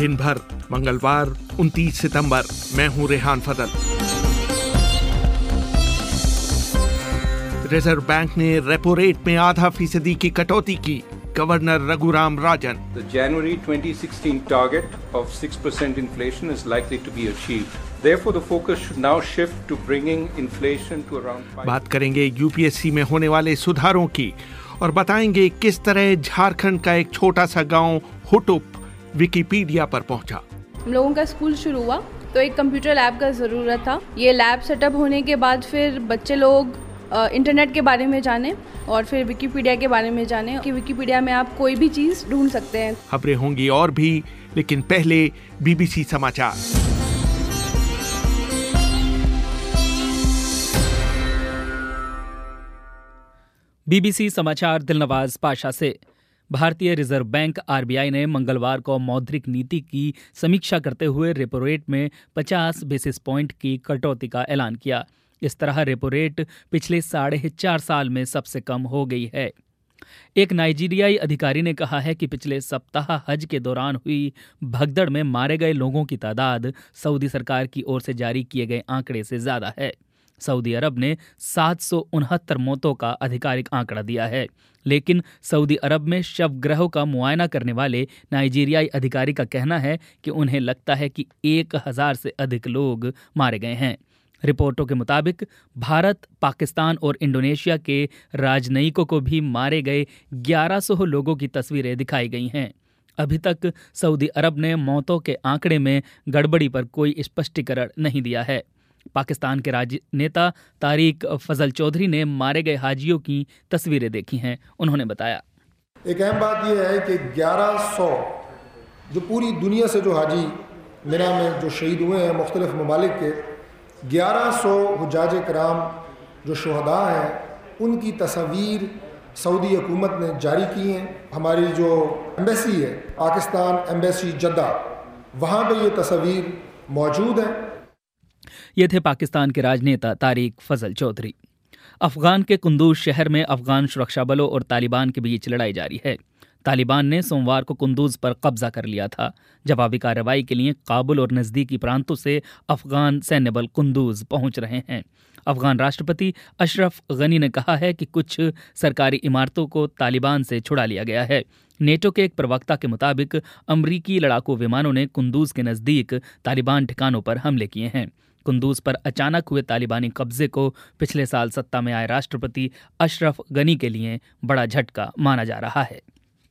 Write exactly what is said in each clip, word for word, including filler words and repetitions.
दिन भर मंगलवार उनतीस सितंबर। मैं हूं रेहान फजल। रिजर्व बैंक ने रेपो रेट में आधा फीसदी की कटौती की। Governor Raghuram Rajan. The January twenty sixteen target of six percent inflation is likely to be achieved. Therefore, the focus should now shift to bringing inflation to around five. बात करेंगे UPSC में होने वाले सुधारों की और बताएंगे किस तरह झारखंड का एक छोटा सा गांव हुटुप विकिपीडिया पर पहुंचा। हम लोगों का स्कूल शुरू हुआ तो एक कंप्यूटर लैब का ज़रूरत था। ये लैब सेटअप होने के बाद फिर बच्चे लोग इंटरनेट के बारे में जाने और फिर विकिपीडिया के बारे में जाने कि विकिपीडिया में आप कोई भी चीज़ ढूंढ सकते हैं। खबरें होंगी और भी, लेकिन पहले बीबीसी समाचार। बीबीसी समाचार दिलनवाज पाशा से। भारतीय रिजर्व बैंक आरबीआई ने मंगलवार को मौद्रिक नीति की समीक्षा करते हुए रेपो रेट में पचास बेसिस पॉइंट की कटौती का ऐलान किया। इस तरह रेपो रेट पिछले साढ़े चार साल में सबसे कम हो गई है। एक नाइजीरियाई अधिकारी ने कहा है कि पिछले सप्ताह हज के दौरान हुई भगदड़ में मारे गए लोगों की तादाद सऊदी सरकार की ओर से जारी किए गए आंकड़े से ज्यादा है। सऊदी अरब ने सात सौ उनहत्तर मौतों का आधिकारिक आंकड़ा दिया है, लेकिन सऊदी अरब में शवग्रहों का मुआयना करने वाले नाइजीरियाई अधिकारी का कहना है कि उन्हें लगता है कि एक हजार से अधिक लोग मारे गए हैं। रिपोर्टों के मुताबिक भारत, पाकिस्तान और इंडोनेशिया के राजनयिकों को भी मारे गए ग्यारह सौ लोगों की तस्वीरें दिखाई गई हैं। अभी तक सऊदी अरब ने मौतों के आंकड़े में गड़बड़ी पर कोई स्पष्टीकरण नहीं दिया है। पाकिस्तान के राजनेता तारिक फजल चौधरी ने मारे गए हाजियों की तस्वीरें देखी हैं। उन्होंने बताया, एक अहम बात यह है कि ग्यारह सौ जो पूरी दुनिया से जो हाजी मिना में जो शहीद हुए हैं मुख्तलिफ ममालिक के, ग्यारह सौ हुज्जाज कराम जो शुहदा हैं उनकी तस्वीर सऊदी हुकूमत ने जारी की हैं। हमारी जो एम्बेसी है पाकिस्तान एम्बेसी जद्दा, वहाँ पे ये तस्वीर मौजूद है। ये थे पाकिस्तान के राजनेता तारिक फजल चौधरी। अफगान के कुंदूज शहर में अफगान सुरक्षा बलों और तालिबान के बीच लड़ाई जारी है। तालिबान ने सोमवार को कुंदूज पर कब्जा कर लिया था। जवाबी कार्रवाई के लिए काबुल और नज़दीकी प्रांतों से अफगान सैन्य बल कुंदूज पहुंच रहे हैं। अफगान राष्ट्रपति अशरफ गनी ने कहा है कि कुछ सरकारी इमारतों को तालिबान से छुड़ा लिया गया है। नेटो के एक प्रवक्ता के मुताबिक अमरीकी लड़ाकू विमानों ने कुंदूज के नज़दीक तालिबान ठिकानों पर हमले किए हैं। कुंदूज पर अचानक हुए तालिबानी कब्जे को पिछले साल सत्ता में आए राष्ट्रपति अशरफ गनी के लिए बड़ा झटका माना जा रहा है।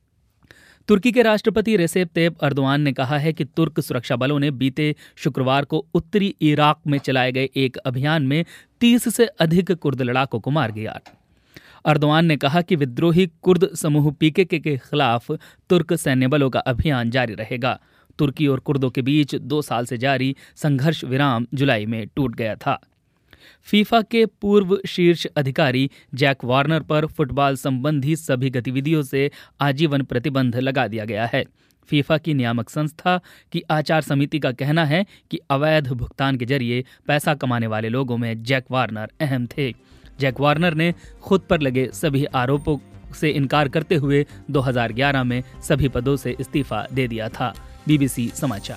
तुर्की के राष्ट्रपति रेसेप तैयब अर्दोआन ने कहा है कि तुर्क सुरक्षा बलों ने बीते शुक्रवार को उत्तरी इराक में चलाए गए एक अभियान में तीस से अधिक कुर्द लड़ाकों को मार दिया। अर्दोआन ने कहा कि विद्रोही कुर्द समूह पीकेके के खिलाफ तुर्क सैन्य बलों का अभियान जारी रहेगा। तुर्की और कुर्दों के बीच दो साल से जारी संघर्ष विराम जुलाई में टूट गया था। फीफा के पूर्व शीर्ष अधिकारी जैक वार्नर पर फुटबॉल संबंधी सभी गतिविधियों से आजीवन प्रतिबंध लगा दिया गया है। फीफा की नियामक संस्था की आचार समिति का कहना है कि अवैध भुगतान के जरिए पैसा कमाने वाले लोगों में जैक वार्नर अहम थे। जैक वार्नर ने खुद पर लगे सभी आरोपों से इनकार करते हुए दो हज़ार ग्यारह में सभी पदों से इस्तीफा दे दिया था। बीबीसी समाचार।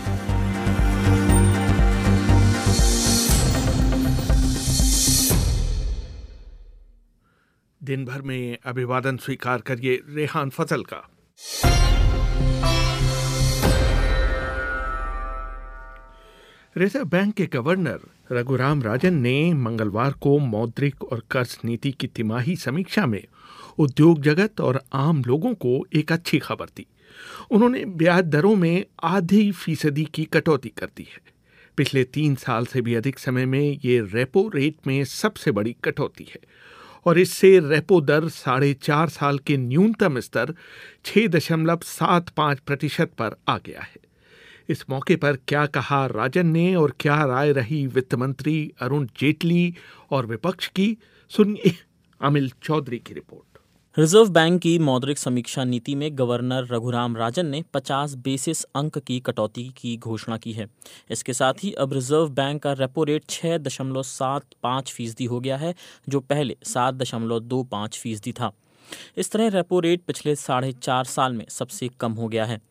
दिन भर में अभिवादन स्वीकार करिए रेहान फजल का। रिजर्व बैंक के गवर्नर रघुराम राजन ने मंगलवार को मौद्रिक और कर्ज नीति की तिमाही समीक्षा में उद्योग जगत और आम लोगों को एक अच्छी खबर दी। उन्होंने ब्याज दरों में आधी फीसदी की कटौती कर दी है। पिछले तीन साल से भी अधिक समय में ये रेपो रेट में सबसे बड़ी कटौती है और इससे रेपो दर साढ़े चार साल के न्यूनतम स्तर छह दशमलव सात पाँच प्रतिशत पर आ गया है। इस मौके पर क्या कहा राजन ने और क्या राय रही वित्त मंत्री अरुण जेटली और विपक्ष की, सुनिए अमिल चौधरी की रिपोर्ट। रिजर्व बैंक की मौद्रिक समीक्षा नीति में गवर्नर रघुराम राजन ने पचास बेसिस अंक की कटौती की घोषणा की है। इसके साथ ही अब रिजर्व बैंक का रेपो रेट छह दशमलव सात पाँच फीसदी हो गया है, जो पहले सात दशमलव दो पाँच फीसदी था। इस तरह रेपो रेट पिछले साढ़े चार साल में सबसे कम हो गया है।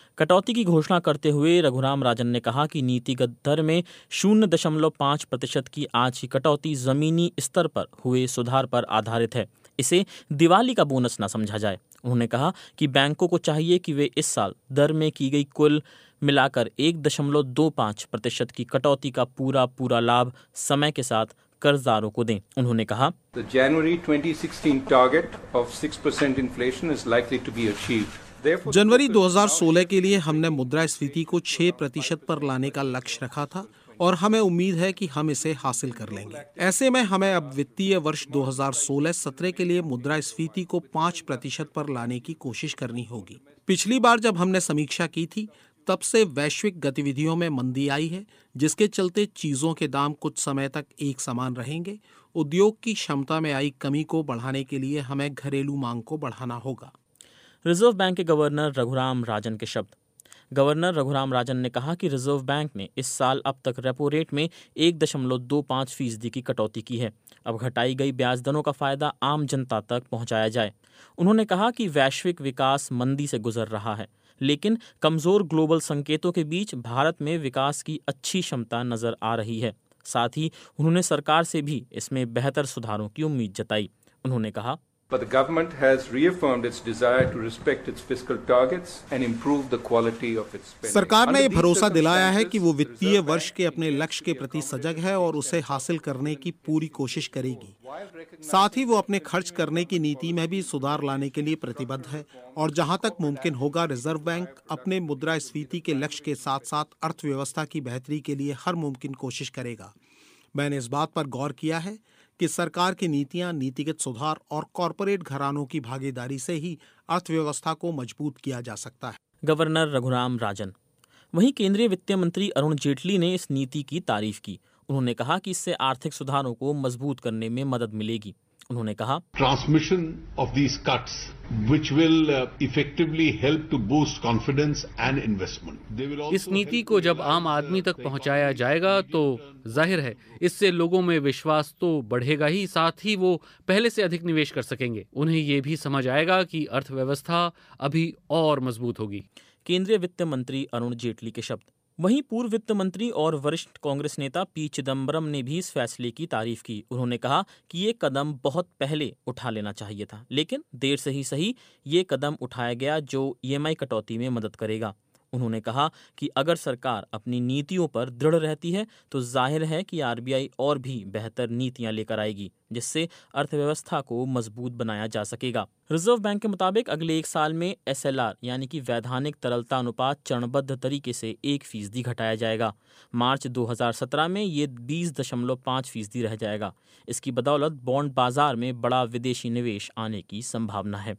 कटौती की घोषणा करते हुए रघुराम राजन ने कहा कि नीतिगत दर में शून्य दशमलव पाँच प्रतिशत की आज की कटौती जमीनी स्तर पर हुए सुधार पर आधारित है। इसे दिवाली का बोनस न समझा जाए। उन्होंने कहा कि बैंकों को चाहिए कि वे इस साल दर में की गई कुल मिलाकर एक दशमलव दो पाँच प्रतिशत की कटौती का पूरा पूरा लाभ समय के साथ कर्जदारों को दें। उन्होंने कहा, The January twenty sixteen target of six percent inflation is likely to be achieved. जनवरी दो हज़ार सोलह के लिए हमने मुद्रास्फीति को छह प्रतिशत पर लाने का लक्ष्य रखा था और हमें उम्मीद है कि हम इसे हासिल कर लेंगे। ऐसे में हमें अब वित्तीय वर्ष दो हज़ार सोलह सत्रह के लिए मुद्रास्फीति को पाँच प्रतिशत पर लाने की कोशिश करनी होगी। पिछली बार जब हमने समीक्षा की थी तब से वैश्विक गतिविधियों में मंदी आई है, जिसके चलते चीजों के दाम कुछ समय तक एक समान रहेंगे। उद्योग की क्षमता में आई कमी को बढ़ाने के लिए हमें घरेलू मांग को बढ़ाना होगा। रिजर्व बैंक के गवर्नर रघुराम राजन के शब्द। गवर्नर रघुराम राजन ने कहा कि रिजर्व बैंक ने इस साल अब तक रेपो रेट में एक दशमलव दो पाँच फीसदी की कटौती की है। अब घटाई गई ब्याज दरों का फायदा आम जनता तक पहुंचाया जाए। उन्होंने कहा कि वैश्विक विकास मंदी से गुजर रहा है, लेकिन कमजोर ग्लोबल संकेतों के बीच भारत में विकास की अच्छी क्षमता नजर आ रही है। साथ ही उन्होंने सरकार से भी इसमें बेहतर सुधारों की उम्मीद जताई। उन्होंने कहा, But the government has reaffirmed its desire to respect its fiscal targets and improve the quality of its spending. सरकार ने भरोसा दिलाया है कि वो वित्तीय वर्ष के अपने लक्ष्य के प्रति सजग है और उसे हासिल करने की पूरी कोशिश करेगी। साथ ही वो अपने खर्च करने की नीति में भी सुधार लाने के लिए प्रतिबद्ध है और जहां तक मुमकिन होगा रिजर्व बैंक अपने मुद्रास्फीति के लक्ष्य के साथ साथ अर्थव्यवस्था की बेहतरी के लिए हर मुमकिन कोशिश करेगा। मैंने इस बात पर गौर किया है कि सरकार की नीतियां, नीतिगत सुधार और कॉरपोरेट घरानों की भागीदारी से ही अर्थव्यवस्था को मजबूत किया जा सकता है। गवर्नर रघुराम राजन। वहीं केंद्रीय वित्त मंत्री अरुण जेटली ने इस नीति की तारीफ की। उन्होंने कहा कि इससे आर्थिक सुधारों को मजबूत करने में मदद मिलेगी। उन्होंने कहा, transmission of these cuts which will effectively help to boost confidence and investment. इस नीति को जब आम आदमी तक पहुंचाया जाएगा तो जाहिर है इससे लोगों में विश्वास तो बढ़ेगा ही, साथ ही वो पहले से अधिक निवेश कर सकेंगे। उन्हें ये भी समझ आएगा कि अर्थव्यवस्था अभी और मजबूत होगी। केंद्रीय वित्त मंत्री अरुण जेटली के शब्द। वहीं पूर्व वित्त मंत्री और वरिष्ठ कांग्रेस नेता पी चिदम्बरम ने भी इस फैसले की तारीफ की। उन्होंने कहा कि ये कदम बहुत पहले उठा लेना चाहिए था, लेकिन देर से ही सही ये कदम उठाया गया जो ई एम आई कटौती में मदद करेगा। उन्होंने कहा कि अगर सरकार अपनी नीतियों पर दृढ़ रहती है तो जाहिर है कि आर बी आई और भी बेहतर नीतियां लेकर आएगी, जिससे अर्थव्यवस्था को मजबूत बनाया जा सकेगा। रिजर्व बैंक के मुताबिक अगले एक साल में एस एल आर यानी कि वैधानिक तरलता अनुपात चरणबद्ध तरीके से एक फीसदी घटाया जाएगा। मार्च दो हज़ार सत्रह में ये बीस दशमलव पाँच फीसदी रह जाएगा। इसकी बदौलत बॉन्ड बाजार में बड़ा विदेशी निवेश आने की संभावना है।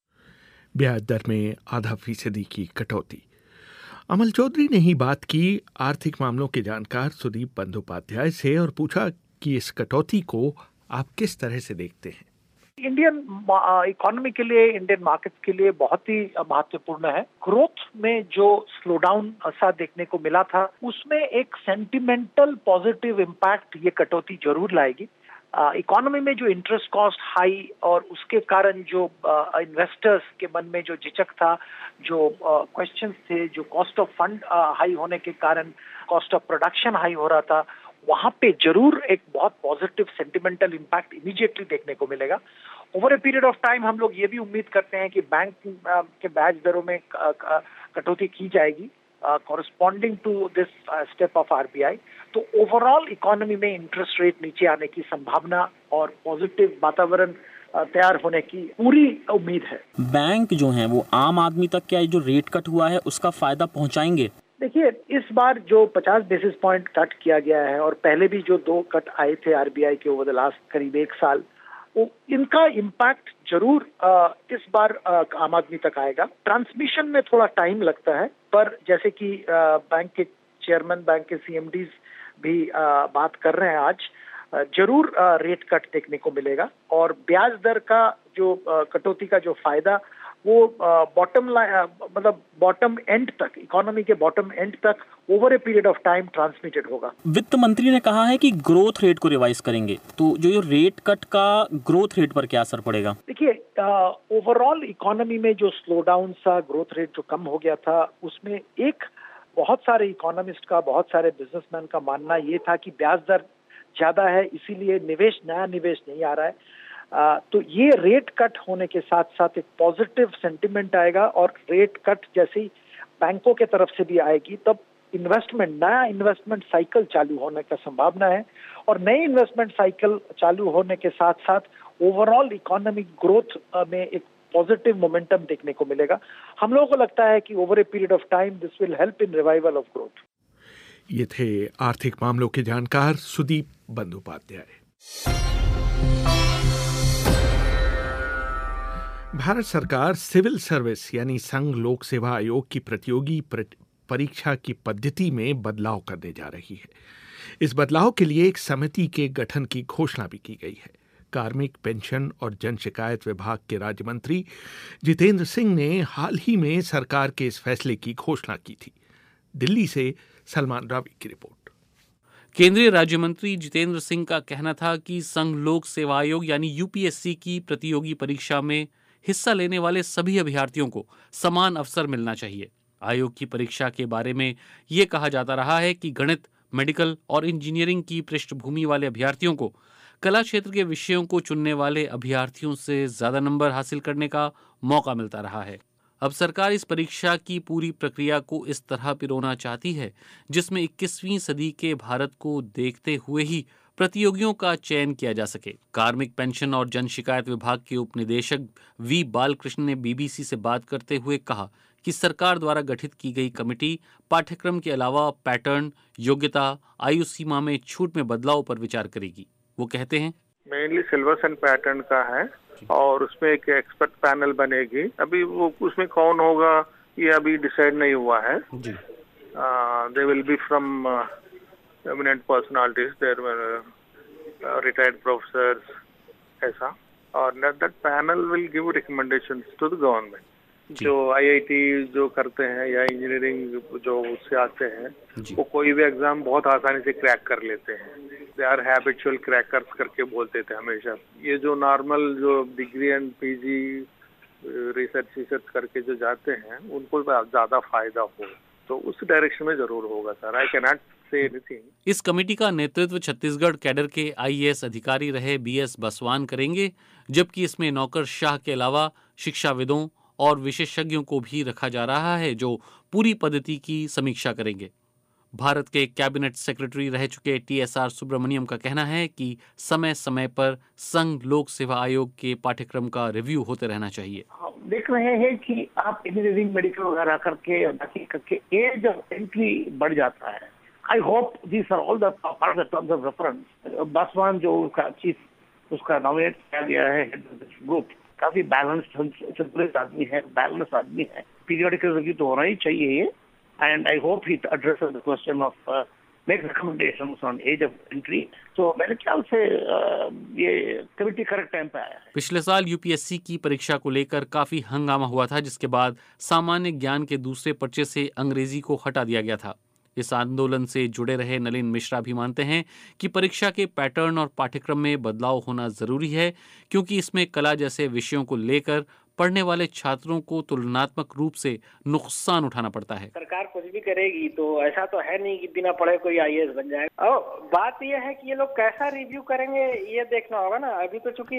ब्याज दर में आधा फीसदी की कटौती। अमल चौधरी ने ही बात की आर्थिक मामलों के जानकार सुदीप बंदोपाध्याय से और पूछा कि इस कटौती को आप किस तरह से देखते हैं। इंडियन इकोनॉमी के लिए, इंडियन मार्केट्स के लिए बहुत ही महत्वपूर्ण है। ग्रोथ में जो स्लो डाउन सा देखने को मिला था, उसमें एक सेंटिमेंटल पॉजिटिव इम्पैक्ट ये कटौती जरूर लाएगी। इकोनॉमी में जो इंटरेस्ट कॉस्ट हाई और उसके कारण जो इन्वेस्टर्स uh, के मन में जो झिझक था, जो क्वेश्चंस uh, थे, जो कॉस्ट ऑफ फंड हाई होने के कारण कॉस्ट ऑफ प्रोडक्शन हाई हो रहा था, वहां पे जरूर एक बहुत पॉजिटिव सेंटिमेंटल इम्पैक्ट इमीडिएटली देखने को मिलेगा। Over a period of time हम लोग ये भी उम्मीद करते हैं कि बैंक uh, के ब्याज दरों में कटौती की जाएगी corresponding to this step of R B I. तो ओवरऑल इकोनॉमी में इंटरेस्ट रेट नीचे आने की संभावना और पॉजिटिव वातावरण तैयार होने की पूरी उम्मीद है। बैंक जो हैं वो आम आदमी तक क्या जो रेट कट हुआ है उसका फायदा पहुंचाएंगे? देखिए, इस बार जो पचास बेसिस पॉइंट कट किया गया है और पहले भी जो दो कट आए थे आर बी आई के ओवर द लास्ट करीब एक साल, वो इनका इम्पैक्ट जरूर आ, इस बार आ, आम आदमी तक आएगा। ट्रांसमिशन में थोड़ा टाइम लगता है, पर जैसे कि आ, बैंक के चेयरमैन, बैंक के सी एम डीज भी आ, बात कर रहे हैं आज, आ, जरूर आ, रेट कट देखने को मिलेगा और ब्याज दर का जो आ, कटौती का जो फायदा वो बॉटम लाइन मतलब बॉटम एंड तक, इकोनॉमी के बॉटम एंड तक over a period of time transmitted होगा। वित्त मंत्री ने कहा है कि ग्रोथ रेट को रिवाइज करेंगे, तो जो ये रेट कट का ग्रोथ रेट पर क्या असर पड़ेगा? देखिए, ओवरऑल इकोनॉमी में जो स्लो डाउन सा ग्रोथ रेट जो कम हो गया था, उसमें एक बहुत सारे इकोनॉमिस्ट का, बहुत सारे बिजनेसमैन का मानना ये था कि ब्याज दर ज्यादा है, इसीलिए निवेश नया निवेश नहीं आ रहा है। आ, तो ये रेट कट होने के साथ साथ एक पॉजिटिव सेंटिमेंट आएगा, और रेट कट जैसे ही बैंकों के तरफ से भी आएगी, तब इन्वेस्टमेंट, नया इन्वेस्टमेंट साइकिल चालू होने का संभावना है। और नई इन्वेस्टमेंट साइकिल चालू होने के साथ साथ ओवरऑल इकोनॉमिक ग्रोथ में एक पॉजिटिव मोमेंटम देखने को मिलेगा। हम लोगों को लगता है कि over a period of time this will help in revival of growth. ये थे आर्थिक मामलों के जानकार सुदीप बंदोपाध्याय। भारत सरकार सिविल सर्विस यानी संघ लोक सेवा आयोग की प्रतियोगी परीक्षा की पद्धति में बदलाव करने जा रही है। इस बदलाव के लिए एक समिति के गठन की घोषणा भी की गई है। कार्मिक, पेंशन और जन शिकायत विभाग के राज्य मंत्री जितेंद्र सिंह ने हाल ही में सरकार के इस फैसले की घोषणा की थी। दिल्ली से सलमान रावी की रिपोर्ट। केंद्रीय राज्य मंत्री जितेंद्र सिंह का कहना था कि संघ लोक सेवा आयोग यानी यूपीएससी की प्रतियोगी परीक्षा में हिस्सा लेने वाले सभी अभ्यर्थियों को समान अवसर मिलना चाहिए। आयोग की परीक्षा के बारे में ये कहा जाता रहा है कि गणित, मेडिकल और इंजीनियरिंग की पृष्ठभूमि वाले अभ्यर्थियों को कला क्षेत्र के विषयों को चुनने वाले अभ्यर्थियों से ज्यादा नंबर हासिल करने का मौका मिलता रहा है। अब सरकार इस परीक्षा की पूरी प्रक्रिया को इस तरह पिरोना चाहती है जिसमें इक्कीसवीं सदी के भारत को देखते हुए ही प्रतियोगियों का चयन किया जा सके। कार्मिक, पेंशन और जन शिकायत विभाग के उप निदेशक वी बालकृष्ण ने बीबीसी से बात करते हुए कहा कि सरकार द्वारा गठित की गई कमेटी पाठ्यक्रम के अलावा पैटर्न, योग्यता, आयु सीमा में छूट में बदलाव पर विचार करेगी। वो कहते हैं, मेनली सिलेबस एंड पैटर्न का है और उसमें एक एक्सपर्ट पैनल बनेगी। अभी वो उसमें कौन होगा ये अभी डिसाइड नहीं हुआ है। They will be from eminent personalities, there retired professors, ऐसा, और that panel will give recommendations to the government. जो आईआईटी जो करते हैं या इंजीनियरिंग जो उससे आते हैं, वो कोई भी एग्जाम बहुत आसानी से क्रैक कर लेते हैं। दे आर हैबिचुअल क्रैकर्स करके बोलते थे हमेशा। ये जो नॉर्मल जो degree and PG research research करके जो जाते हैं उनको ज्यादा फायदा हो, तो उस डायरेक्शन में जरूर होगा sir. I can not say anything. इस कमेटी का नेतृत्व छत्तीसगढ़ कैडर के आईएएस अधिकारी रहे बीएस बसवान करेंगे, जबकि इसमें नौकरशाह के अलावा शिक्षाविदों और विशेषज्ञों को भी रखा जा रहा है जो पूरी पद्धति की समीक्षा करेंगे। भारत के कैबिनेट सेक्रेटरी रह चुके टीएसआर सुब्रमण्यम का कहना है कि समय समय पर संघ लोक सेवा आयोग के पाठ्यक्रम का रिव्यू होते रहना चाहिए। देख रहे हैं कि आप इंजीनियरिंग, मेडिकल वगैरह करके बाकी करके एज ऑफ एंट्री बढ़ जाता है। I hope this are all the part of terms of reference. Baswan जो उसका चीफ उसका नॉमिनेट किया गया है ग्रुप, काफी बैलेंस्ड संतुलित आदमी है, बैलेंस आदमी है। पीरियडिकल रिव्यू तो होना ही चाहिए ये, and I hope he addresses the question of uh, make recommendations on age of entry. So मेरे ख्याल से uh, ये कमेटी करेक्ट टाइम पे आया है। पिछले साल यूपीएससी की परीक्षा को लेकर काफी हंगामा हुआ था, जिसके बाद सामान्य ज्ञान के दूसरे पर्चे से अंग्रेजी को हटा दिया गया था। इस आंदोलन से जुड़े रहे नलिन मिश्रा भी मानते हैं कि परीक्षा के पैटर्न और पाठ्यक्रम में बदलाव होना जरूरी है, क्योंकि इसमें कला जैसे विषयों को लेकर पढ़ने वाले छात्रों को तुलनात्मक रूप से नुकसान उठाना पड़ता है। सरकार कुछ भी करेगी तो ऐसा तो है नहीं कि बिना पढ़े कोई आईएएस बन जाएगा। और बात यह है कि ये लोग कैसा रिव्यू करेंगे ये देखना होगा ना। अभी तो चूंकि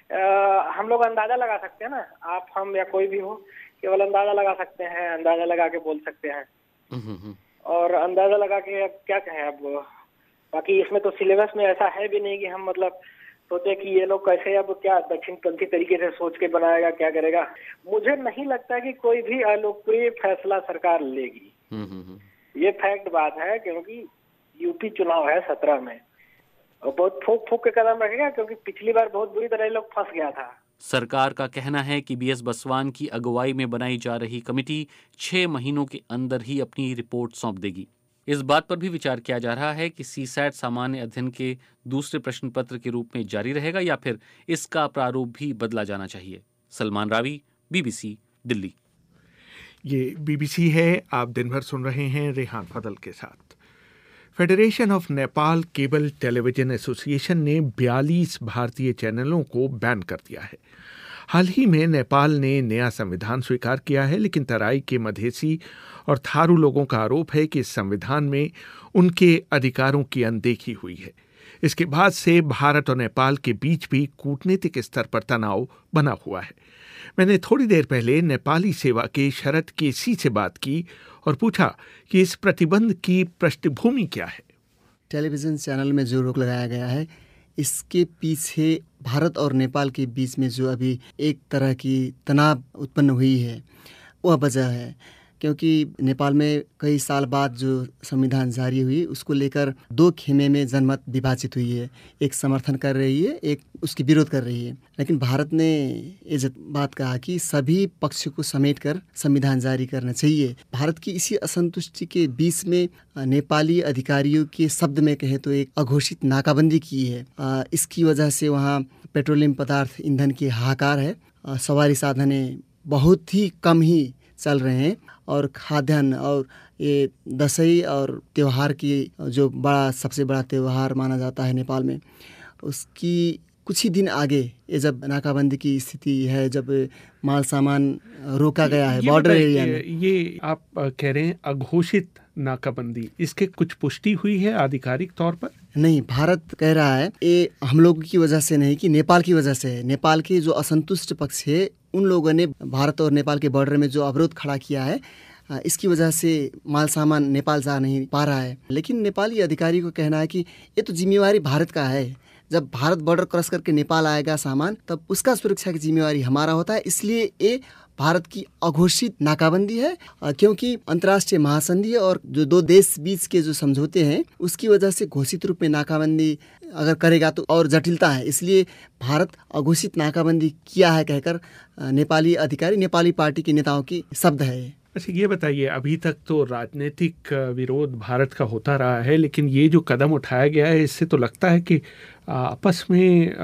हम लोग अंदाजा लगा सकते हैं ना, आप, हम या कोई भी हो, केवल अंदाजा लगा सकते हैं, अंदाजा लगा के बोल सकते हैं। और अंदाजा लगा के अब क्या कहें। अब बाकी इसमें तो सिलेबस में ऐसा है भी नहीं कि हम मतलब सोचे कि ये लोग कैसे अब क्या दक्षिणपंथी तरीके से सोच के बनाएगा, क्या करेगा। मुझे नहीं लगता कि कोई भी अलोकप्रिय फैसला सरकार लेगी। ये फैक्ट बात है, क्योंकि यूपी चुनाव है सत्रह में और बहुत फूक फूक के कदम रखेगा, क्योंकि पिछली बार बहुत बुरी तरह लोग फंस गया था। सरकार का कहना है कि बीएस बसवान की अगुवाई में बनाई जा रही कमेटी छह महीनों के अंदर ही अपनी रिपोर्ट सौंप देगी। इस बात पर भी विचार किया जा रहा है कि सीसैट सामान्य अध्ययन के दूसरे प्रश्न पत्र के रूप में जारी रहेगा या फिर इसका प्रारूप भी बदला जाना चाहिए। सलमान रावी, बीबीसी, दिल्ली। ये बीबीसी है, आप दिन भर सुन रहे हैं रेहान फदल के साथ। Federation of Nepal cable television association ने बयालीस भारतीय चैनलों को बैन कर दिया है। हाल ही में नेपाल ने नया संविधान स्वीकार किया है, लेकिन तराई के मधेसी और थारू लोगों का आरोप है कि इस संविधान में उनके अधिकारों की अनदेखी हुई है। इसके बाद से भारत और नेपाल के बीच भी कूटनीतिक स्तर पर तनाव बना हुआ है। मैंने थोड़ी देर पहले नेपाली सेवा के शरद केसी से बात की और पूछा कि इस प्रतिबंध की पृष्ठभूमि क्या है। टेलीविज़न चैनल में जो रोक लगाया गया है, इसके पीछे भारत और नेपाल के बीच में जो अभी एक तरह की तनाव उत्पन्न हुई है वह वजह है, क्योंकि नेपाल में कई साल बाद जो संविधान जारी हुई उसको लेकर दो खेमे में जनमत विभाजित हुई है। एक समर्थन कर रही है, एक उसकी विरोध कर रही है। लेकिन भारत ने ये बात कहा कि सभी पक्ष को समेटकर संविधान जारी करना चाहिए। भारत की इसी असंतुष्टि के बीच में नेपाली अधिकारियों के शब्द में कहे तो एक अघोषित नाकाबंदी की है। इसकी वजह से वहाँ पेट्रोलियम पदार्थ ईंधन की हाहाकार है। सवारी साधनें बहुत ही कम ही चल रहे हैं और खाद्यान्न और ये दशई और त्यौहार की जो बड़ा सबसे बड़ा त्यौहार माना जाता है नेपाल में, उसकी कुछ ही दिन आगे ये जब नाकाबंदी की स्थिति है, जब माल सामान रोका गया है बॉर्डर एरिया में। ये आप कह रहे हैं अघोषित नाकाबंदी, इसके कुछ पुष्टि हुई है आधिकारिक तौर पर? नहीं, भारत कह रहा है ये हम लोगों की वजह से नहीं कि नेपाल की वजह से है। नेपाल के जो असंतुष्ट पक्ष है उन लोगों ने भारत और नेपाल के बॉर्डर में जो अवरोध खड़ा किया है, इसकी वजह से माल सामान नेपाल जा नहीं पा रहा है। लेकिन नेपाली अधिकारी को कहना है कि ये तो जिम्मेवारी भारत का है। जब भारत बॉर्डर क्रॉस करके नेपाल आएगा सामान, तब उसका सुरक्षा की जिम्मेवारी हमारा होता है। इसलिए ये भारत की अघोषित नाकाबंदी है, क्योंकि अंतर्राष्ट्रीय महासंधि और जो दो देश बीच के जो समझौते हैं उसकी वजह से घोषित रूप में नाकाबंदी अगर करेगा तो और जटिलता है। इसलिए भारत अघोषित नाकाबंदी किया है कहकर नेपाली अधिकारी, नेपाली पार्टी के नेताओं की शब्द है। अच्छा, ये बताइए, अभी तक तो राजनीतिक विरोध भारत का होता रहा है, लेकिन ये जो कदम उठाया गया है इससे तो लगता है कि आपस में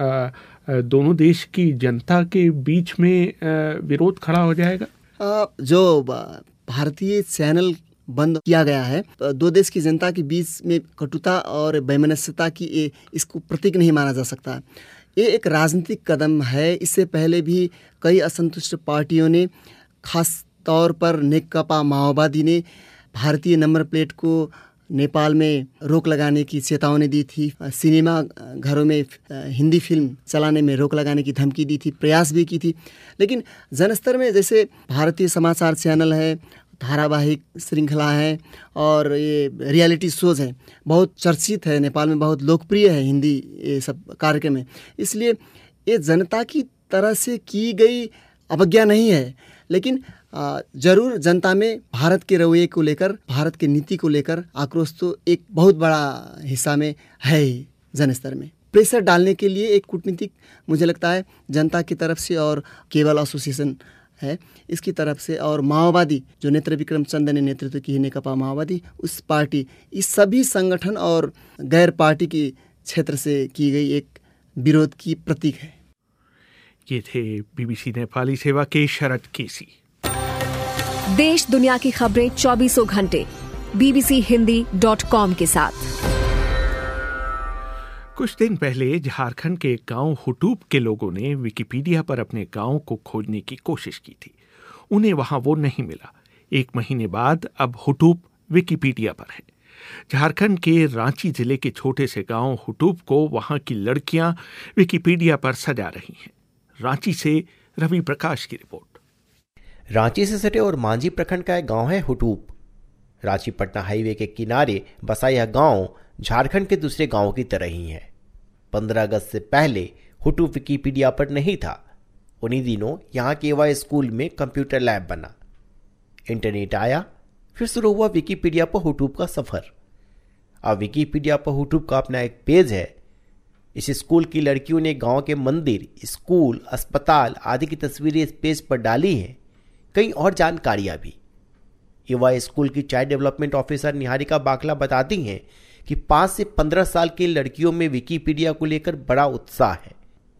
दोनों देश की जनता के बीच में विरोध खड़ा हो जाएगा। जो भारतीय चैनल बंद किया गया है, दो देश की जनता के बीच में कटुता और वैमनस्यता की ये इसको प्रतीक नहीं माना जा सकता। ये एक राजनीतिक कदम है। इससे पहले भी कई असंतुष्ट पार्टियों ने, खास तौर पर नेकपा माओवादी ने भारतीय नंबर प्लेट को नेपाल में रोक लगाने की चेतावनी दी थी। सिनेमा घरों में हिंदी फिल्म चलाने में रोक लगाने की धमकी दी थी, प्रयास भी की थी। लेकिन जनस्तर में जैसे भारतीय समाचार चैनल है, धारावाहिक श्रृंखला है और ये रियलिटी शोज हैं, बहुत चर्चित है, नेपाल में बहुत लोकप्रिय है हिंदी ये सब कार्यक्रम है। इसलिए ये जनता की तरह से की गई अवज्ञा नहीं है, लेकिन जरूर जनता में भारत के रवैये को लेकर, भारत की नीति को लेकर आक्रोश तो एक बहुत बड़ा हिस्सा में है ही। जनस्तर में प्रेशर डालने के लिए एक कूटनीतिक, मुझे लगता है जनता की तरफ से और केबल एसोसिएशन है इसकी तरफ से, और माओवादी जो नेत्र विक्रम चंद ने नेतृत्व की नेकपा माओवादी, उस पार्टी, इस सभी संगठन और गैर पार्टी के क्षेत्र से की गई एक विरोध की प्रतीक है। ये थे बीबीसी नेपाली सेवा के शरद केसी। देश दुनिया की खबरें चौबीसों घंटे बीबीसी हिंदी डॉट कॉम के साथ। कुछ दिन पहले झारखंड के गांव हुटूप के लोगों ने विकिपीडिया पर अपने गांव को खोजने की कोशिश की थी। उन्हें वहां वो नहीं मिला। एक महीने बाद अब हुटूप विकिपीडिया पर है। झारखंड के रांची जिले के छोटे से गांव हुटूप को वहां की लड़कियां विकिपीडिया पर सजा रही हैं। रांची से रवि प्रकाश की रिपोर्ट। रांची से सटे और मांझी प्रखंड का एक गांव है हुटूप। रांची पटना हाईवे के किनारे बसा यह गांव झारखंड के दूसरे गांवों की तरह ही है। पंद्रह अगस्त से पहले हुटूप विकिपीडिया पर नहीं था। उन्हीं दिनों यहाँ केवाई स्कूल में कंप्यूटर लैब बना। इंटरनेट आया, फिर शुरू हुआ विकिपीडिया पर हुटूप का सफर। अब विकिपीडिया पर हुटूप का अपना एक पेज है। इस स्कूल की लड़कियों ने गांव के मंदिर, स्कूल, अस्पताल आदि की तस्वीरें इस पेज पर डाली हैं। कई और जानकारियां भी। युवा स्कूल की चाइल्ड डेवलपमेंट ऑफिसर निहारिका बाकला बताती हैं कि पाँच से पंद्रह साल की लड़कियों में विकिपीडिया को लेकर बड़ा उत्साह है।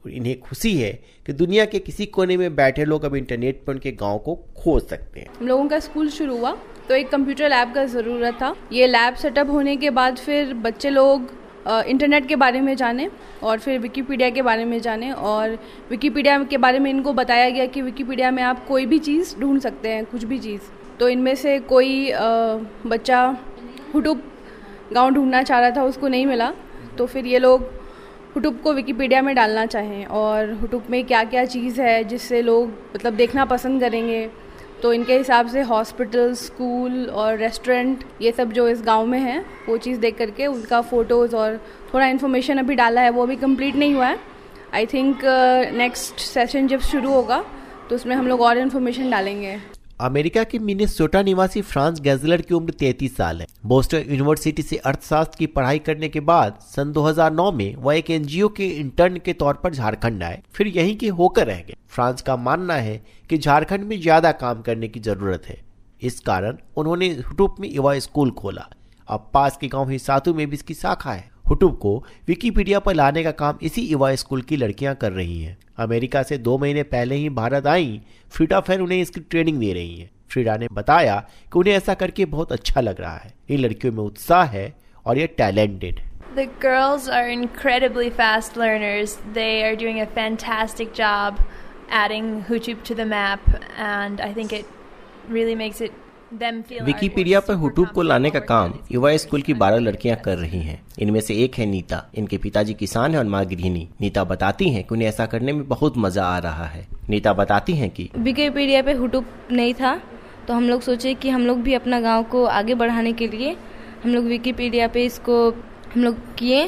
इन्हें खुशी है कि दुनिया के किसी कोने में बैठे लोग अब इंटरनेट पर उनके गांव को खोज सकते हैं। हम लोगों का स्कूल शुरू हुआ तो एक कंप्यूटर लैब का ज़रूरत था। ये लैब सेटअप होने के बाद फिर बच्चे लोग इंटरनेट के बारे में जाने और फिर विकीपीडिया के बारे में जाने, और विकीपीडिया के बारे में इनको बताया गया कि विकीपीडिया में आप कोई भी चीज़ ढूंढ सकते हैं, कुछ भी चीज़। तो इनमें से कोई बच्चा हुटुप गांव ढूंढना चाह रहा था, उसको नहीं मिला, तो फिर ये लोग हुटुप को विकीपीडिया में डालना चाहें और हुटुप में क्या क्या चीज़ है जिससे लोग मतलब देखना पसंद करेंगे। तो इनके हिसाब से हॉस्पिटल, स्कूल और रेस्टोरेंट ये सब जो इस गांव में है वो चीज़ देख करके उनका फ़ोटोज़ और थोड़ा इन्फॉर्मेशन अभी डाला है, वो अभी कंप्लीट नहीं हुआ है। आई थिंक नेक्स्ट सेशन जब शुरू होगा तो उसमें हम लोग और इन्फॉर्मेशन डालेंगे। अमेरिका के मिनेसोटा निवासी फ्रांस गैजलर की उम्र तैंतीस साल है। बोस्टन यूनिवर्सिटी से अर्थशास्त्र की पढ़ाई करने के बाद सन दो हज़ार नौ में वह एक एनजीओ के इंटर्न के तौर पर झारखंड आए, फिर यहीं के होकर रह गए। फ्रांस का मानना है कि झारखंड में ज्यादा काम करने की जरूरत है, इस कारण उन्होंने हुटुप में युवा स्कूल खोला। अब पास के गाँव हिसातू में भी इसकी शाखा है। हुटुप को विकीपीडिया पर लाने का काम इसी युवा स्कूल की लड़कियां कर रही हैं। अमेरिका से दो महीने पहले ही भारत आई फ्रीडा फैन उन्हें इसकी ट्रेनिंग दे रही हैं। फ्रीडा ने बताया कि उन्हें ऐसा करके बहुत अच्छा लग रहा है। इन लड़कियों में उत्साह है और ये टैलेंटेड है। The girls are incredibly fast learners. They are doing a fantastic job adding Hutup to the map, and I think it really makes it Wikipedia पर हुटुप को लाने का काम युवा स्कूल की बारह लड़कियां कर रही हैं। इनमें से एक है नीता। इनके पिताजी किसान हैं और माँ गृहिणी। नीता बताती हैं कि उन्हें ऐसा करने में बहुत मजा आ रहा है। नीता बताती हैं कि विकीपीडिया पे हुटुप नहीं था तो हम लोग सोचे कि हम लोग भी अपना गांव को आगे बढ़ाने के लिए हम लोग विकीपीडिया पे इसको हम लोग किए,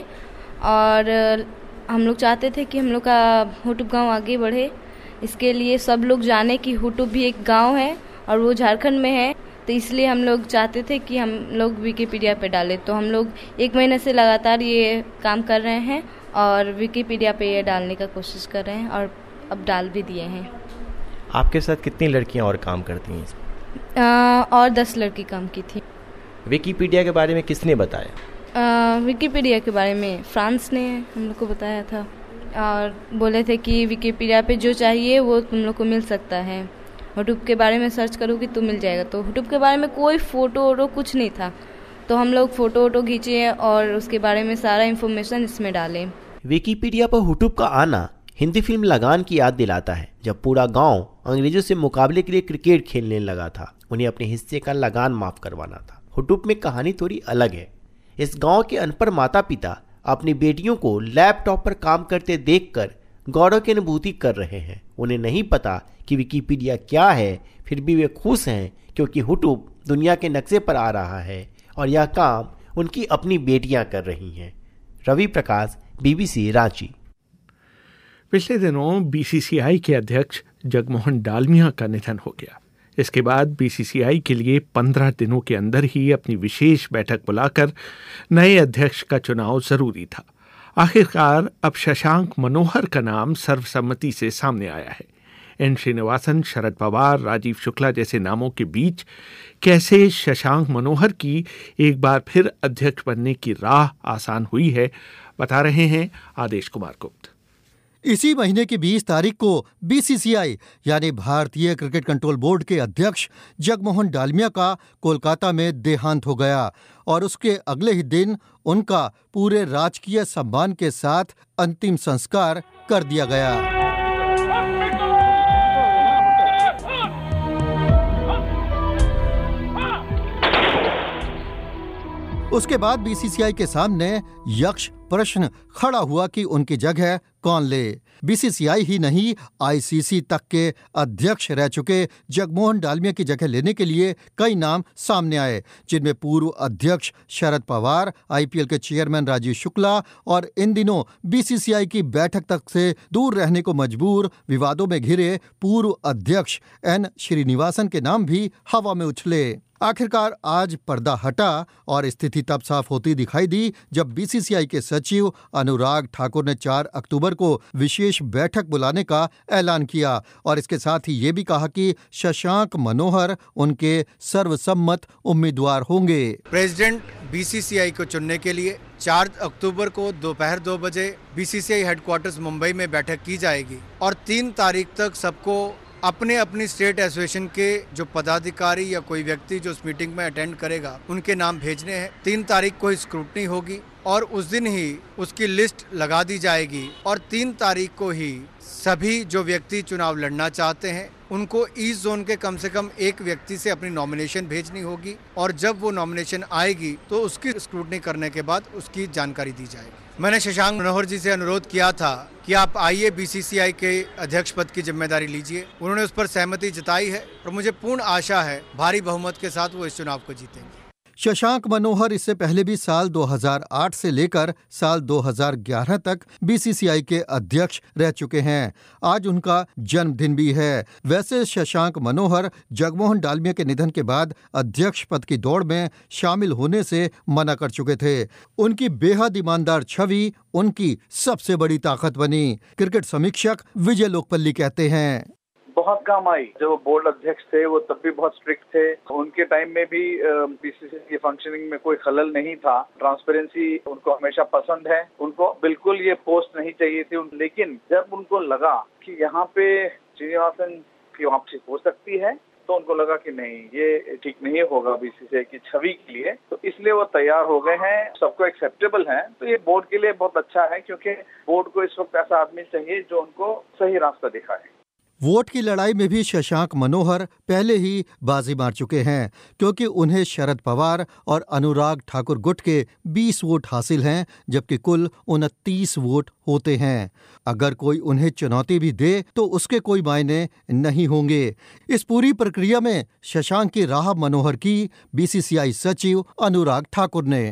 और हम लोग चाहते थे कि हम लोग का हुटुप गाँव आगे बढ़े। इसके लिए सब लोग जाने कि हुटुप भी एक गाँव है और वो झारखंड में है, तो इसलिए हम लोग चाहते थे कि हम लोग विकीपीडिया पे डालें। तो हम लोग एक महीने से लगातार ये काम कर रहे हैं और विकीपीडिया पे ये डालने का कोशिश कर रहे हैं और अब डाल भी दिए हैं। आपके साथ कितनी लड़कियां और काम करती हैं? आ, और दस लड़की काम की थी। विकीपीडिया के बारे में किसने बताया? आ, विकीपीडिया के बारे में फ्रांस ने हम लोग को बताया था और बोले थे कि विकीपीडिया पे जो चाहिए वो तुम लोग को मिल सकता है। हुटुप के बारे में सर्च करोगे तो मिल जाएगा। तो हुटुप के बारे में कोई फ़ोटो वोटो कुछ नहीं था, तो हम लोग फ़ोटो वोटो खींचे और उसके बारे में सारा इन्फॉर्मेशन इसमें डालें। विकीपीडिया पर हुटुप का आना हिंदी फिल्म लगान की याद दिलाता है, जब पूरा गांव अंग्रेजों से मुकाबले के लिए क्रिकेट खेलने लगा था। उन्हें अपने हिस्से का लगान माफ करवाना था। हुटुप में कहानी थोड़ी अलग है। इस गाँव के अनपढ़ माता पिता अपनी बेटियों को लैपटॉप पर काम करते देखकर गौरव की अनुभूति कर रहे हैं। उन्हें नहीं पता कि विकीपीडिया क्या है, फिर भी वे खुश हैं क्योंकि हुटुप दुनिया के नक्शे पर आ रहा है और यह काम उनकी अपनी बेटियां कर रही हैं। रवि प्रकाश, बीबीसी, रांची। पिछले दिनों बीसीसीआई के अध्यक्ष जगमोहन डालमिया का निधन हो गया। इसके बाद बीसीसीआई के लिए पंद्रह दिनों के अंदर ही अपनी विशेष बैठक बुलाकर नए अध्यक्ष का चुनाव जरूरी था। आखिरकार अब शशांक मनोहर का नाम सर्वसम्मति से सामने आया है। एन श्रीनिवासन, शरद पवार, राजीव शुक्ला जैसे नामों के बीच कैसे शशांक मनोहर की एक बार फिर अध्यक्ष बनने की राह आसान हुई है, बता रहे हैं आदेश कुमार गुप्त। इसी महीने की बीस तारीख को बीसीसीआई यानी भारतीय क्रिकेट कंट्रोल बोर्ड के अध्यक्ष जगमोहन डालमिया का कोलकाता में देहांत हो गया और उसके अगले ही दिन उनका पूरे राजकीय सम्मान के साथ अंतिम संस्कार कर दिया गया। उसके बाद बीसीसीआई के सामने यक्ष प्रश्न खड़ा हुआ कि उनकी जगह कौन ले। बीसीसीआई ही नहीं, आईसीसी तक के अध्यक्ष रह चुके जगमोहन डालमिया की जगह लेने के लिए कई नाम सामने आए, जिनमें पूर्व अध्यक्ष शरद पवार, आईपीएल के चेयरमैन राजीव शुक्ला और इन दिनों बीसीसीआई की बैठक तक से दूर रहने को मजबूर विवादों में घिरे पूर्व अध्यक्ष एन श्रीनिवासन के नाम भी हवा में उछले। आखिरकार आज पर्दा हटा और स्थिति तब साफ होती दिखाई दी जब बीसीसीआई के सचिव अनुराग ठाकुर ने चार अक्टूबर को विशेष बैठक बुलाने का ऐलान किया और इसके साथ ही ये भी कहा कि शशांक मनोहर उनके सर्वसम्मत उम्मीदवार होंगे। प्रेसिडेंट बीसीसीआई को चुनने के लिए चार अक्टूबर को दोपहर दो बजे बीसीसीआई हेडक्वार्टर्स मुंबई में बैठक की जाएगी और तीन तारीख तक सबको अपने अपनी स्टेट एसोसिएशन के जो पदाधिकारी या कोई व्यक्ति जो उस मीटिंग में अटेंड करेगा उनके नाम भेजने हैं। तीन तारीख को स्क्रूटनी होगी और उस दिन ही उसकी लिस्ट लगा दी जाएगी और तीन तारीख को ही सभी जो व्यक्ति चुनाव लड़ना चाहते हैं उनको ईस्ट जोन के कम से कम एक व्यक्ति से अपनी नॉमिनेशन भेजनी होगी और जब वो नॉमिनेशन आएगी तो उसकी स्क्रूटनी करने के बाद उसकी जानकारी दी जाएगी। मैंने शशांक मनोहर जी से अनुरोध किया था कि आप आइए बीसीसीआई के अध्यक्ष पद की जिम्मेदारी लीजिए। उन्होंने उस पर सहमति जताई है और मुझे पूर्ण आशा है भारी बहुमत के साथ वो इस चुनाव को जीतेंगे। शशांक मनोहर इससे पहले भी साल दो हज़ार आठ से लेकर साल दो हज़ार ग्यारह तक बीसीसीआई के अध्यक्ष रह चुके हैं। आज उनका जन्मदिन भी है। वैसे शशांक मनोहर जगमोहन डालमिया के निधन के बाद अध्यक्ष पद की दौड़ में शामिल होने से मना कर चुके थे। उनकी बेहद ईमानदार छवि उनकी सबसे बड़ी ताकत बनी। क्रिकेट समीक्षक विजय लोकपल्ली कहते हैं, बहुत काम आई। जो बोर्ड अध्यक्ष थे वो तब भी बहुत स्ट्रिक्ट थे। उनके टाइम में भी बीसीसीआई की फंक्शनिंग में कोई खलल नहीं था। ट्रांसपेरेंसी उनको हमेशा पसंद है। उनको बिल्कुल ये पोस्ट नहीं चाहिए थी, लेकिन जब उनको लगा कि यहाँ पे श्रीनिवासन की वापसी हो सकती है तो उनको लगा कि नहीं, ये ठीक नहीं होगा बीसीसीआई की छवि के लिए, तो इसलिए वो तैयार हो गए हैं। सबको एक्सेप्टेबल है, तो ये बोर्ड के लिए बहुत अच्छा है क्योंकि बोर्ड को इस वक्त ऐसा आदमी चाहिए जो उनको सही रास्ता दिखाए। वोट की लड़ाई में भी शशांक मनोहर पहले ही बाजी मार चुके हैं क्योंकि उन्हें शरद पवार और अनुराग ठाकुर गुट के बीस वोट हासिल हैं जबकि कुल उनतीस वोट होते हैं। अगर कोई उन्हें चुनौती भी दे तो उसके कोई मायने नहीं होंगे। इस पूरी प्रक्रिया में शशांक की राह मनोहर की बीसीसीआई सचिव अनुराग ठाकुर ने।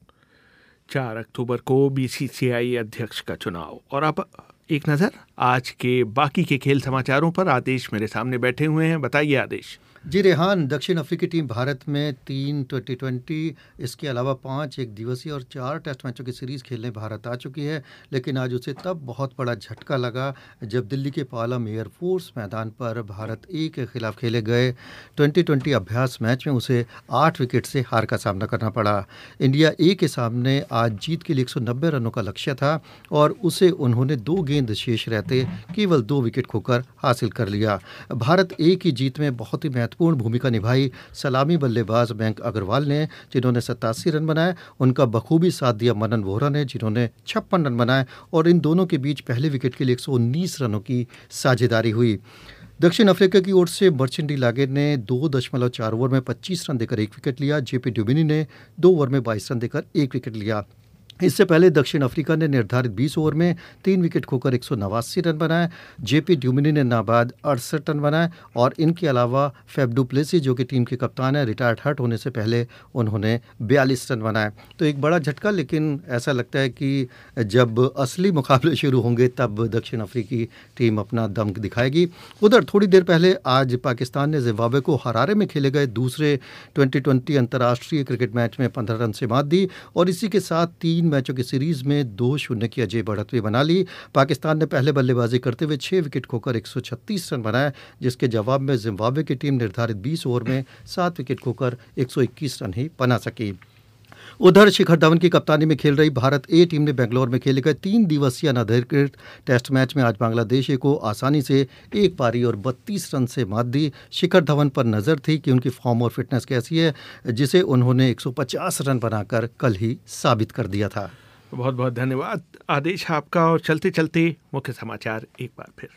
चार अक्टूबर को बीसीसीआई अध्यक्ष का चुनाव। और अब एक नज़र आज के बाकी के खेल समाचारों पर। आदेश मेरे सामने बैठे हुए हैं, बताइए आदेश। जी रेहान, दक्षिण अफ्रीकी टीम भारत में तीन ट्वेंटी ट्वेंटी इसके अलावा पाँच एक दिवसीय और चार टेस्ट मैचों की सीरीज़ खेलने भारत आ चुकी है। लेकिन आज उसे तब बहुत बड़ा झटका लगा जब दिल्ली के पालम एयरफोर्स मैदान पर भारत ए के खिलाफ खेले गए ट्वेंटी ट्वेंटी अभ्यास मैच में उसे आठ विकेट से हार का सामना करना पड़ा। इंडिया ए के सामने आज जीत के लिए एक सौ नब्बे रनों का लक्ष्य था और उसे उन्होंने दो गेंद शेष रहते केवल दो विकेट खोकर हासिल कर लिया। भारत ए की जीत में बहुत ही महत्वपूर्ण भूमिका निभाई सलामी बल्लेबाज मयंक अग्रवाल ने, जिन्होंने सत्तासी रन बनाए। उनका बखूबी साथ दिया मनन वोहरा ने, जिन्होंने छप्पन रन बनाए और इन दोनों के बीच पहले विकेट के लिए एक सौ उन्नीस रनों की साझेदारी हुई। दक्षिण अफ्रीका की ओर से मर्चेंट डी लागे ने दो दशमलव चार ओवर में पच्चीस रन देकर एक विकेट लिया। जेपी ड्यूमिनी ने दो ओवर में बाईस रन देकर एक विकेट लिया। इससे पहले दक्षिण अफ्रीका ने निर्धारित बीस ओवर में तीन विकेट खोकर एक सौ नवासी रन बनाए। जेपी ड्यूमिनी ने नाबाद अड़सठ रन बनाए और इनके अलावा फैफ डु प्लेसी, जो कि टीम के कप्तान है, रिटायर्ड हर्ट होने से पहले उन्होंने बयालीस रन बनाए। तो एक बड़ा झटका, लेकिन ऐसा लगता है कि जब असली मुकाबले शुरू होंगे तब दक्षिण अफ्रीकी टीम अपना दम दिखाएगी। उधर थोड़ी देर पहले आज पाकिस्तान ने जिम्बाब्वे को हरारे में खेले गए दूसरे ट्वेंटी ट्वेंटी अंतर्राष्ट्रीय क्रिकेट मैच में पंद्रह रन से मात दी और इसी के साथ तीन मैचों की सीरीज में दो शून्य की अजय बढ़त भी बना ली। पाकिस्तान ने पहले बल्लेबाजी करते हुए छह विकेट खोकर एक सौ छत्तीस रन बनाए, जिसके जवाब में जिम्बाब्वे की टीम निर्धारित बीस ओवर में सात विकेट खोकर एक सौ इक्कीस रन ही बना सकी। उधर शिखर धवन की कप्तानी में खेल रही भारत ए टीम ने बेंगलोर में खेले गए तीन दिवसीय अनधिकृत टेस्ट मैच में आज बांग्लादेश को आसानी से एक पारी और बत्तीस रन से मात दी। शिखर धवन पर नजर थी कि उनकी फॉर्म और फिटनेस कैसी है, जिसे उन्होंने एक सौ पचास रन बनाकर कल ही साबित कर दिया था। बहुत बहुत धन्यवाद आदेश आपका। और चलते चलते मुख्य समाचार एक बार फिर।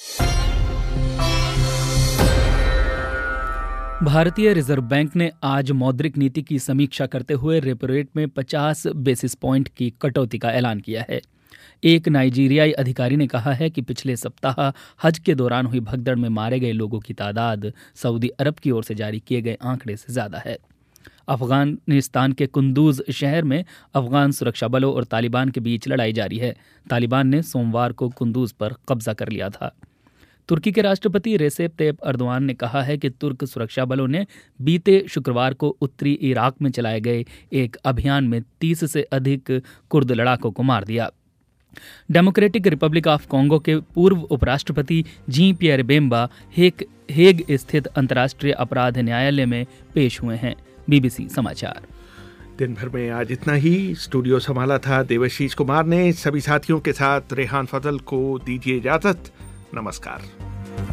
भारतीय रिजर्व बैंक ने आज मौद्रिक नीति की समीक्षा करते हुए रेपो रेट में पचास बेसिस पॉइंट की कटौती का ऐलान किया है। एक नाइजीरियाई अधिकारी ने कहा है कि पिछले सप्ताह हज के दौरान हुई भगदड़ में मारे गए लोगों की तादाद सऊदी अरब की ओर से जारी किए गए आंकड़े से ज़्यादा है। अफगानिस्तान के कुंदूज शहर में अफगान सुरक्षा बलों और तालिबान के बीच लड़ाई जारी है। तालिबान ने सोमवार को कुंदूज पर कब्जा कर लिया था। तुर्की के राष्ट्रपति रेसेप तैयप अर्दोआन ने कहा है कि तुर्क सुरक्षा बलों ने बीते शुक्रवार को उत्तरी इराक में चलाए गए एक अभियान में तीस से अधिक कुर्द लड़ाकों को मार दिया। डेमोक्रेटिक रिपब्लिक ऑफ कॉन्गो के पूर्व उपराष्ट्रपति Jean Pierre Bemba Hague Hague स्थित अंतर्राष्ट्रीय अपराध न्यायालय में पेश हुए हैं। बीबीसी समाचार। दिन भर में आज इतना ही। स्टूडियो संभाला था देवाशीष कुमार ने। सभी साथियों के साथ रेहान फजल को दीजिए इजाजत। नमस्कार।